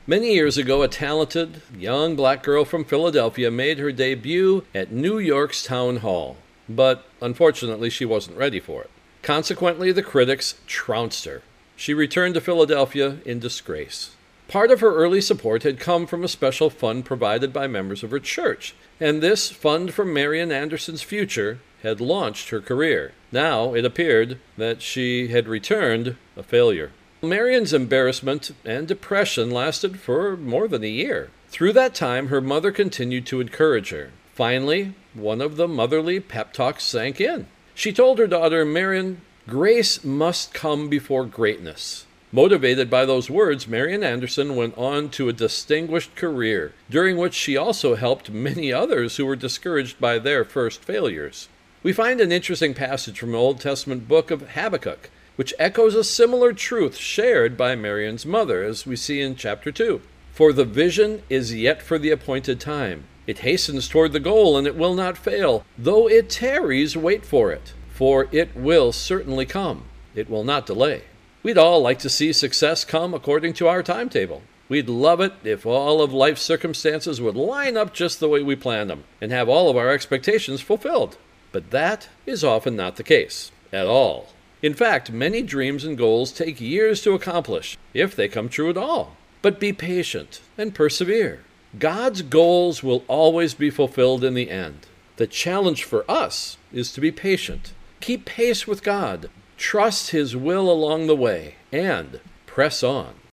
Many years ago, a talented, young black girl from Philadelphia made her debut at New York's Town Hall. But unfortunately, she wasn't ready for it. Consequently, the critics trounced her. She returned to Philadelphia in disgrace. Part of her early support had come from a special fund provided by members of her church, and this Fund for Marian Anderson's Future had launched her career. Now it appeared that she had returned a failure. Marian's embarrassment and depression lasted for more than a year. Through that time, her mother continued to encourage her. Finally, one of the motherly pep talks sank in. She told her daughter, Marian, grace must come before greatness. Motivated by those words, Marian Anderson went on to a distinguished career, during which she also helped many others who were discouraged by their first failures. We find an interesting passage from the Old Testament book of Habakkuk, which echoes a similar truth shared by Marian's mother, as we see in chapter 2. For the vision is yet for the appointed time. It hastens toward the goal, and it will not fail. Though it tarries, wait for it, for it will certainly come. It will not delay. We'd all like to see success come according to our timetable. We'd love it if all of life's circumstances would line up just the way we planned them, and have all of our expectations fulfilled. But that is often not the case, at all. In fact, many dreams and goals take years to accomplish, if they come true at all. But be patient and persevere. God's goals will always be fulfilled in the end. The challenge for us is to be patient. Keep pace with God. Trust His will along the way, and press on.